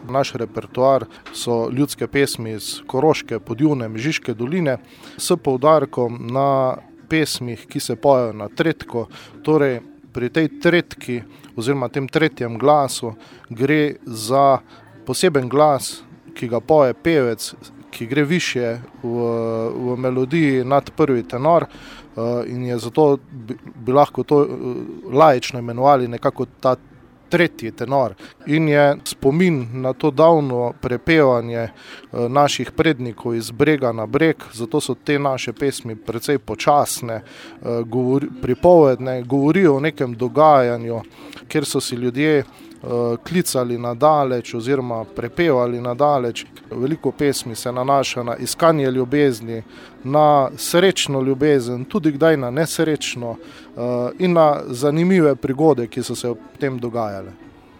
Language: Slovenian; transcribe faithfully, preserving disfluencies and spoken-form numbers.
Naš repertoar so ljudske pesmi iz Koroške, Podjune, Mežiške doline s poudarkom na pesmih, ki se pojejo na tretko. Torej, pri tej tretki oziroma tem tretjem glasu gre za poseben glas, ki ga poje pevec, ki gre višje v, v melodiji nad prvi tenor in je zato bi, bi lahko to laično imenovali nekako ta tretji tenor in je spomin na to davno prepevanje naših prednikov iz brega na breg, zato so te naše pesmi precej počasne, govori, pripovedne, govorijo o nekem dogajanju, kjer so si ljudje klicali na daleč oziroma prepevali na daleč. Veliko pesmi se nanaša na iskanje ljubezni, na srečno ljubezen, tudi kdaj na nesrečno in na zanimive prigode, ki so se ob tem dogajale.